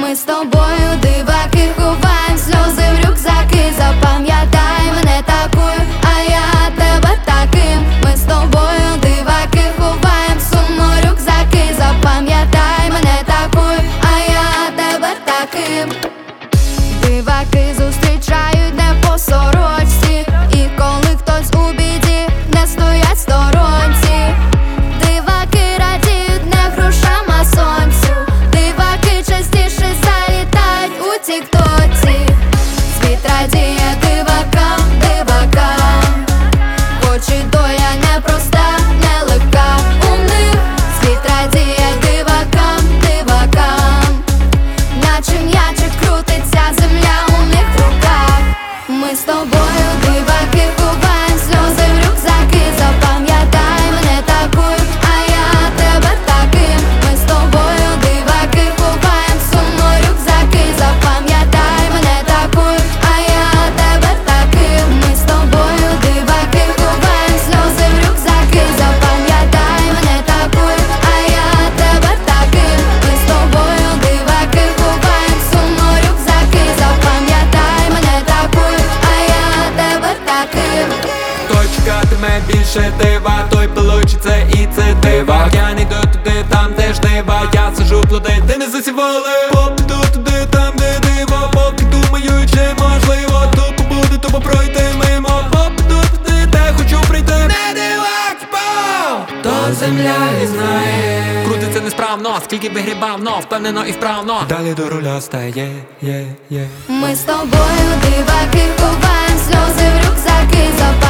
Ми з тобою диваки, ховаєм сльози в рюкзаки. Запам'ятай мене такою, а я тебе таким. Ми з тобою диваки, ховаєм сумно рюкзаки. Запам'ятай мене такою, а я тебе таким. Диваки зустрічають не по сорочці, і коли хтось у біді, не стоять сторонці. Диваки радіють не грошам, а сонцю. Диваки частіше залітають у тіктоці. Світ радіє дивакам, дивакам, хоч і доля непроста, нелегка у них. Світ радіє дивакам, дивакам, наче м'ячик крутиться земля у них в руках. Ми з тобою диваки, ховаєм сльози в рюкзаки. Запам'ятай мене такою, а я тебе таким. Ми з тобою диваки, ховаєм сумно рюкзаки. Запам'ятай мене такою, а я тебе таким. Ми з тобою диваки, ховаєм сльози в рюкзаки. Запам'ятай мене такою, а я тебе таким. Ми з тобою диваки, ховаєм сумно рюкзаки. Запам'ятай мене такою, а я тебе таким. Хто чекатиме більше дива, той получиться і це дива. Я не йду туди, там де ж дива. Я сажу плоди, де не засівали. Попіду туди, там де диво. Поки думаю, чи можливо тупо буде, тупо пройти мимо. Попіду туди, де хочу прийти. Не дивак, то земля і знає. Крутиться несправно, скільки вигрібав, но впевнено і вправно. Далі до руля стає, Ми з тобою диваки, ховаєм сльози в рюкзаки.